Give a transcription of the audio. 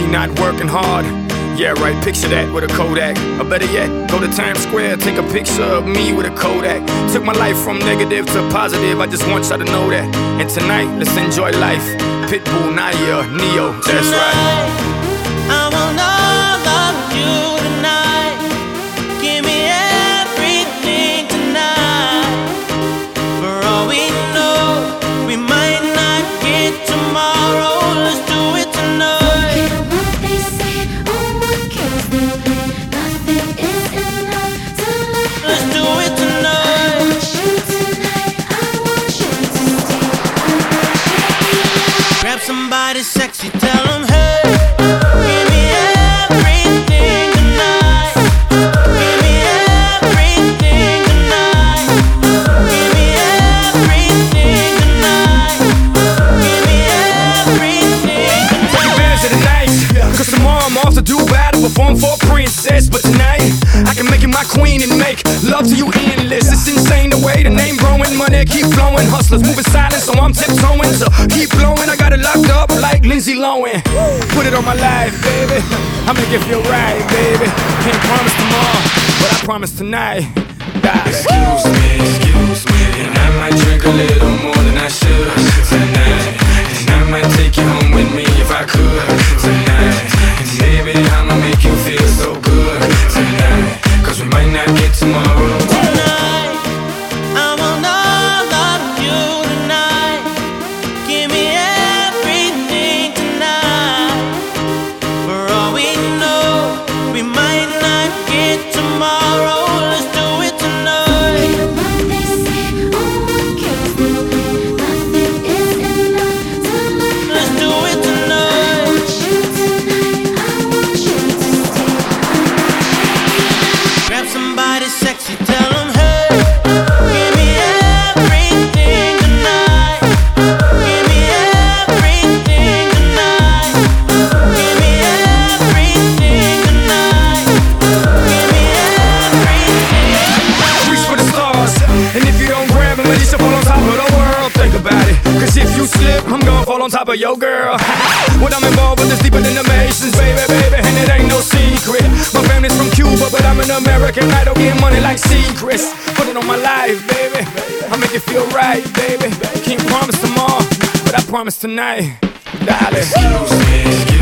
not working hard. Yeah, right, picture that with a Kodak. Or better yet, go to Times Square, take a picture of me with a Kodak. Took my life from negative to positive, I just want y'all to know that. And tonight, let's enjoy life. Pitbull, Naya, Neo, that's right. I want all of you tonight. Give me everything tonight. For all we know, we might not get tomorrow. Let's do it tonight. Grab somebody sexy, tell them, hey, give me everything tonight. Give me everything tonight. Give me everything tonight. Give me everything tonight. Take advantage of the night, cause tomorrow I'm off to Dubai to perform for a princess. But tonight, I can make you my queen and make love to you endless. It's insane the way the name growing, money keep flowing. Hustlers moving silent, so I'm tiptoeing. So keep blowing, I got it locked up like Lindsay Lohan. Put it on my life, baby. I'll make it feel right, baby. Can't promise tomorrow, but I promise tonight. Excuse me, and I might drink a little more than I should tonight. And I might take you home with me if I could tonight. And baby, I'ma make you feel so good tonight. Cause we might not get tomorrow. Tonight, I want all of you tonight. Give me everything tonight. For all we know, we might not get tomorrow. Let's do it tonight. Let's do it tonight. Grab somebody sexy, tell them, hey, give me everything tonight. Give me everything tonight. Give me everything tonight. Give me everything. Reach for the stars, and if you don't grab them, at least you'll fall on top of the world. Think about it, cause if you slip, I'm gonna fall on top of your girl. What I'm involved with is deeper than the Masons, baby, and it ain't no secret. My family's from Cuba, but I'm an American idol, getting money like secrets. Put it on my life, baby, I'll make it feel right, baby. Can't promise tomorrow, but I promise tonight, darling. Excuse me.